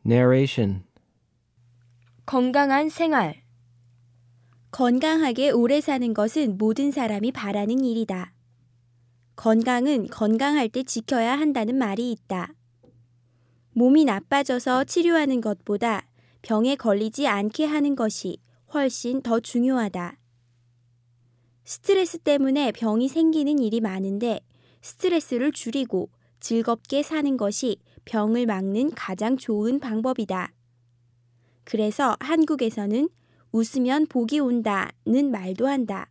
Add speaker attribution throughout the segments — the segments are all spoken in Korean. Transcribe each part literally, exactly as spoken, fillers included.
Speaker 1: Narration.
Speaker 2: 건강한 생활.
Speaker 3: 건강하게 오래 사는 것은 모든 사람이 바라는 일이다. 건강은 건강할 때 지켜야 한다는 말이 있다. 몸이 나빠져서 치료하는 것보다 병에 걸리지 않게 하는 것이 훨씬 더 중요하다. 스트레스 때문에 병이 생기는 일이 많은데 스트레스를 줄이고 즐겁게 사는 것이 병을 막는 가장 좋은 방법이다. 그래서 한국에서는 웃으면 복이 온다는 말도 한다.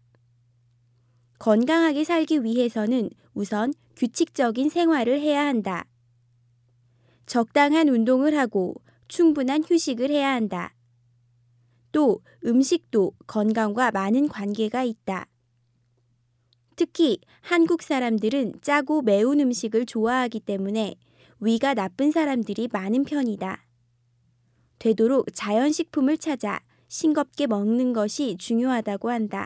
Speaker 3: 건강하게 살기 위해서는 우선 규칙적인 생활을 해야 한다. 적당한 운동을 하고 충분한 휴식을 해야 한다. 또 음식도 건강과 많은 관계가 있다. 특히 한국 사람들은 짜고 매운 음식을 좋아하기 때문에 위가 나쁜 사람들이 많은 편이다. 되도록 자연식품을 찾아 싱겁게 먹는 것이 중요하다고 한다.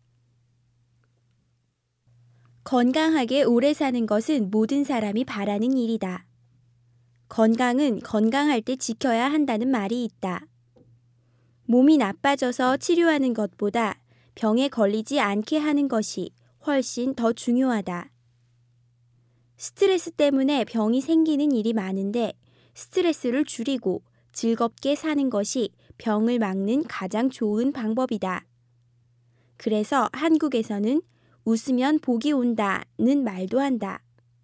Speaker 3: 건강하게 오래 사는 것은 모든 사람이 바라는 일이다. 건강은 건강할 때 지켜야 한다는 말이 있다. 몸이 나빠져서 치료하는 것보다 병에 걸리지 않게 하는 것이 훨씬 더 중요하다. 스트레스 때문에 병이 생기는 일이 많은데 스트레스를 줄이고 즐겁게 사는 것이 병을 막는 가장 좋은 방법이다. 그래서 한국에서는 웃으면 복이 온다는 말도 한다.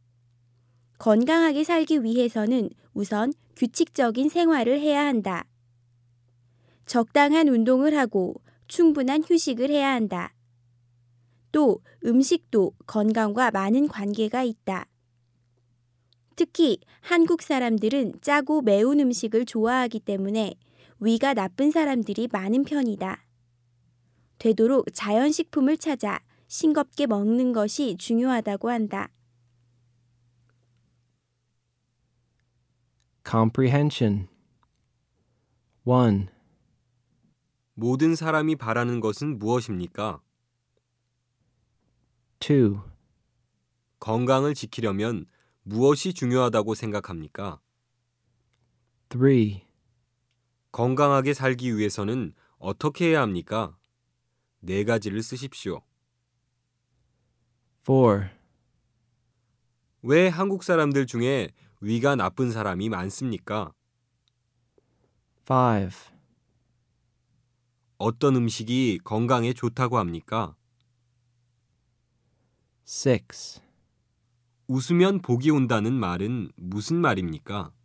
Speaker 3: 건강하게 살기 위해서는 우선 규칙적인 생활을 해야 한다. 적당한 운동을 하고 충분한 휴식을 해야 한다. 또 음식도 건강과 많은 관계가 있다. 특히 한국 사람들은 짜고 매운 음식을 좋아하기 때문에 위가 나쁜 사람들이 많은 편이다. 되도록 자연식품을 찾아 싱겁게 먹는 것이 중요하다고 한다.
Speaker 1: Comprehension. one.
Speaker 4: 모든 사람이 바라는 것은 무엇입니까?
Speaker 1: two.
Speaker 4: 건강을 지키려면 무엇이 중요하다고 생각합니까?
Speaker 1: three.
Speaker 4: 건강하게 살기 위해서는 어떻게 해야 합니까? 네 가지를 쓰십시오.
Speaker 1: four.
Speaker 4: 왜 한국 사람들 중에 위가 나쁜 사람이 많습니까?
Speaker 1: five.
Speaker 4: 어떤 음식이 건강에 좋다고 합니까?
Speaker 1: six.
Speaker 4: 웃으면 복이 온다는 말은 무슨 말입니까?